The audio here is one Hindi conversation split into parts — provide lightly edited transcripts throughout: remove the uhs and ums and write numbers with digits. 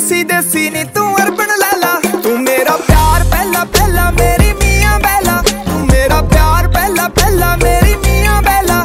देसी देसी नी तू अरबन लाला। तू मेरा प्यार पहला पहला मेरी मियां बैला। तू मेरा प्यार पहला पहला मेरी मियां बैला।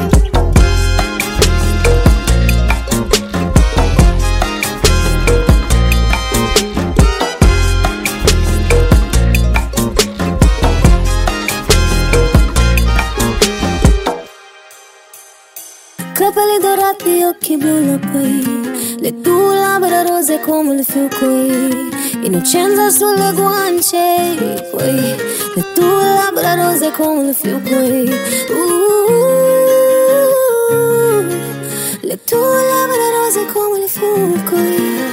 Capelli dorati, occhi blu la poi, le tue labbra rose come le fiocchi, innocenza sulle guance, poi le tue labbra rose come le fiocchi, le tue labbra rose come le fiocchi.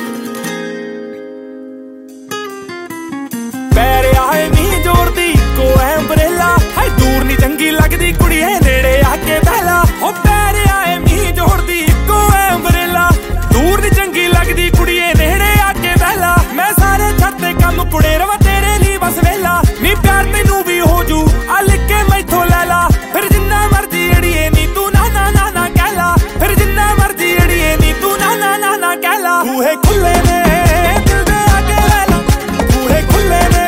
पैरे आए मी जोड़दी को एम्ब्रेला है दूर नी चंगी लगदी कुड़ी है नेड़े आके बहला। ओ पैरे आए मी जोड़दी को एम्ब्रेला दूर नी चंगी लगदी कुड़ी है नेड़े आके बहला। मैं सारे छत्ते कम कुड़े रवा तेरे लिए बस वेला। नी प्यार तेनू भी हो जू आ लिख के मैथों ले ला। फिर जिन्ना मर्जी अड़िए नी तू ना ना ना ना कहला। फिर जिन्ना मर्जी अड़िए नी तू ना ना ना ना कहला। बूहे खुले ने दिल दे आके ले ला। बूहे खुले ने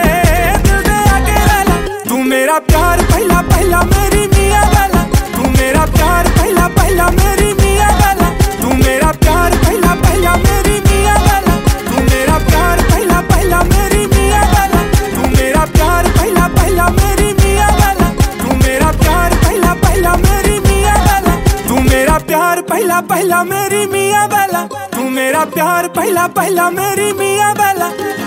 मेरा प्यार पहला पहला मेरी मियां बैला। तू मेरा प्यार पहला पहला मेरी मियां बैला। तू मेरा प्यार पहला पहला मेरी मियां बैला। तू मेरा प्यार पहला पहला मेरी मियां बैला। तू मेरा प्यार पहला पहला मेरी मियां बैला। तू मेरा प्यार पहला पहला मेरी मियां बैला। तू मेरा प्यार पहला पहला मेरी मियां बैला। तू मेरा प्यार पहला पहला मेरी मियां बैला।